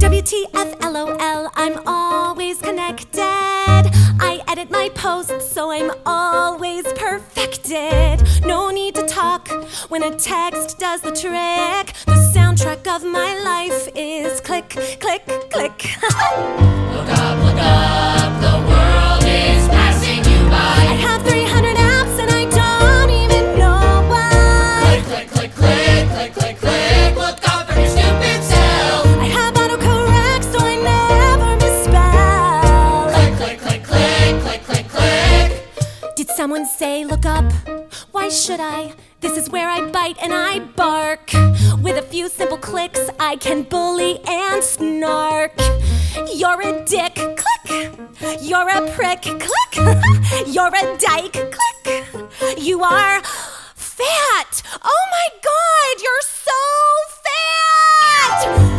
WTF, LOL, I'm always connected. I edit my posts so I'm always perfected. No need to talk when a text does the trick. The soundtrack of my life is click, click, click. Look up, the world is passing you by. I have 300 apps and I don't even know why. Click, click, click, click, click, click, click. Look up from your stupid self. I have autocorrect so I never misspell. Click, click, click, click, click, click, click. Did someone say look up? Why should I? This is where I bite and I bark. With a few simple clicks, I can bully and snark. You're a dick, click. You're a prick, click. You're a dyke, click. You are fat. Oh my God, you're so fat.